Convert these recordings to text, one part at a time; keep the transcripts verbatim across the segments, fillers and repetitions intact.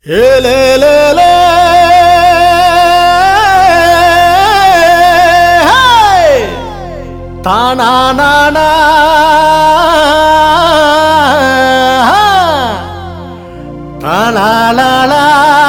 தானானா தானாலா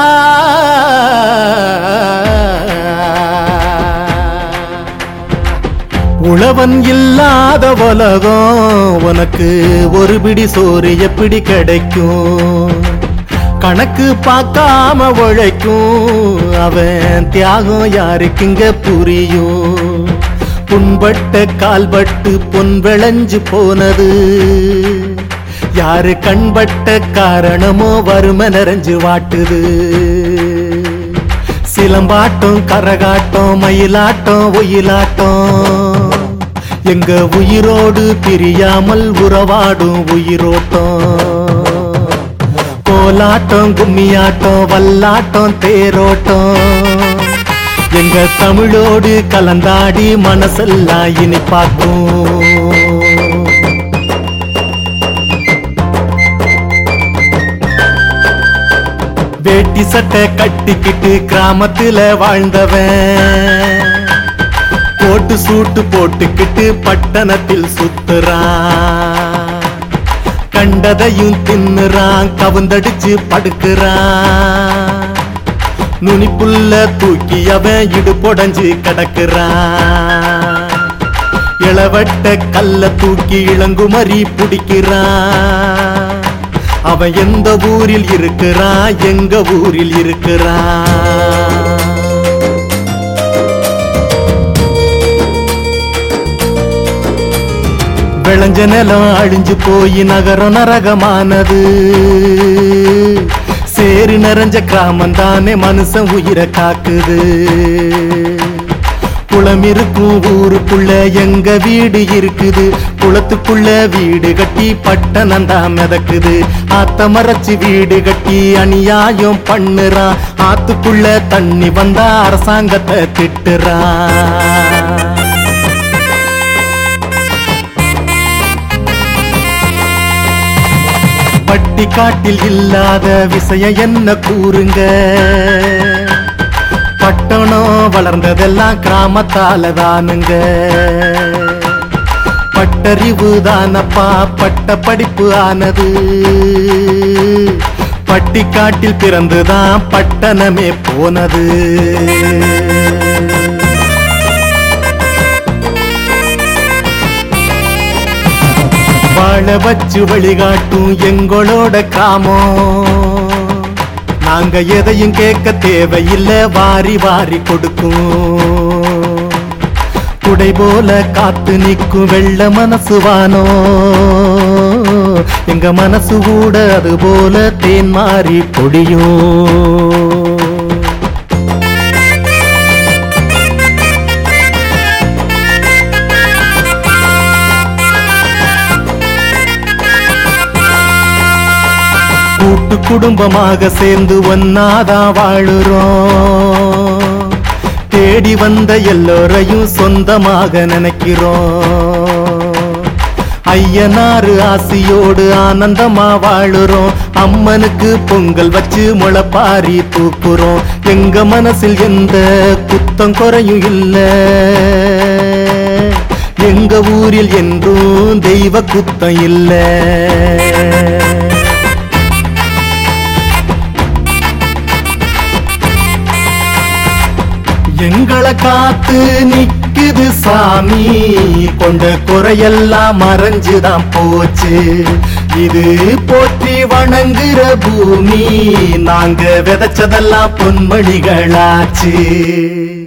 உழவன் இல்லாத உலகம் உனக்கு ஒரு பிடி சோறு எப்படி கிடைக்கும்? கணக்கு பார்க்காம உழைக்கும் அவன் தியாகம் யாருக்குங்க புரியும்? புண்பட்ட கால்பட்டு பொன் விளைஞ்சு போனது யாரு கண்பட்ட காரணமோ வறுமை நிறைஞ்சு வாட்டுது. சிலம்பாட்டம் கரகாட்டம் மயிலாட்டம் ஒயிலாட்டம் எங்க உயிரோடு பிரியாமல் உறவாடும் உயிரோட்டம். கோலாட்டம் கும்மியாட்டம் வல்லாட்டம் தேரோட்டம் எங்க தமிழோடு கலந்தாடி மனசெல்லாம் இனிப்பாக்கும். வேட்டி சட்டை கட்டிக்கிட்டு கிராமத்துல வாழ்ந்தவன் போட்டு சூட்டு போட்டுக்கிட்டு பட்டணத்தில் சுத்துறான். கண்டதையும் தின்னுறான் கவுந்தடிச்சு படுக்கிறான். நுனிப்புள்ள தூக்கி அவன் இடுபொடஞ்சு கிடக்குறான். இளவட்ட கல்ல தூக்கி இளங்குமரி பிடிக்கிறான். அவன் எந்த ஊரில் இருக்கிறான் எங்க ஊரில் இருக்கிறான்? விளைஞ்ச நிலம் அழிஞ்சு போய் நகரம் நரகமானது. சேரி நிறைஞ்ச கிராமம் தானே மனுஷன் உயிரை காக்குது. குளம் இருக்கும் ஊருக்குள்ள எங்க வீடு இருக்குது. குளத்துக்குள்ள வீடு கட்டி பட்டணம் தான் மிதக்குது. ஆத்த மறைச்சு வீடு கட்டி அநியாயம் பண்ணுறான். ஆத்துக்குள்ள தண்ணி வந்தா அரசாங்கத்தை திட்டுறான். பட்டி காட்டில் இல்லாத விஷயம் என்ன கூறுங்க? பட்டணம் வளர்ந்ததெல்லாம் கிராமத்தால தானுங்க. பட்டறிவு தானப்பா பட்ட படிப்பு ஆனது. பட்டி காட்டில் பிறந்துதான் பட்டணமே போனது. வாழ வச்சு வழிகாட்டும் எங்களோட கிராமம். நாங்க எதையும் கேட்க தேவையில்லை வாரி வாரி கொடுக்கும். குடை போல காத்து நிற்கும் வெள்ள மனசு வானோ எங்க மனசு கூட அது போல தேன் மாறி பொடியும். கூட்டு குடும்பமாக சேர்ந்து ஒன்னாதான் வாழுறோம். தேடி வந்த எல்லோரையும் சொந்தமாக நினைக்கிறோம். ஐயனாறு ஆசியோடு ஆனந்தமா வாழுறோம். அம்மனுக்கு பொங்கல் வச்சு முளைப்பாரி தூக்குறோம். எங்க மனசில் எந்த குத்தம் குறையும் இல்ல. எங்க ஊரில் என்றும் தெய்வ குத்தம் இல்ல. எங்களை காத்து நிக்குது சாமி. கொண்ட குறையெல்லாம் மறைஞ்சுதான் போச்சு. இது போற்றி வணங்குற பூமி. நாங்க விதைச்சதெல்லாம் பொன்மணிகளாச்சு.